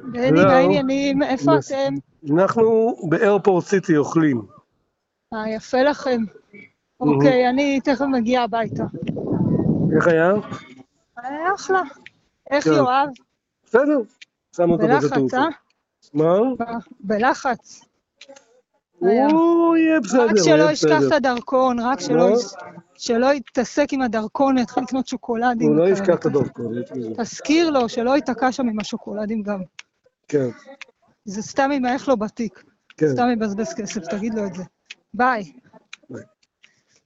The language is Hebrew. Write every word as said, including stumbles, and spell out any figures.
בני, מה העניינים? איפה אתם? אנחנו באיירפורט סיטי אוכלים. אה, יפה לכם. אוקיי, אני תכף מגיעה הביתה. איך היה? היה אחלה. איך יואב? בסדר. שם אותו בזה תעופה. בלחץ, אה? מה? בלחץ. הוא יהיה בסדר, רק שלא ישכח את הדרכון, רק שלא יתעסק עם הדרכון, יתחיל לקנות שוקולדים. הוא לא ישכח את הדרכון. תזכיר לו שלא ייתקע שם עם השוקולדים גם. כן. זה סתם ימעך לו בתיק. סתם יבזבז כסף, תגיד לו את זה. ביי.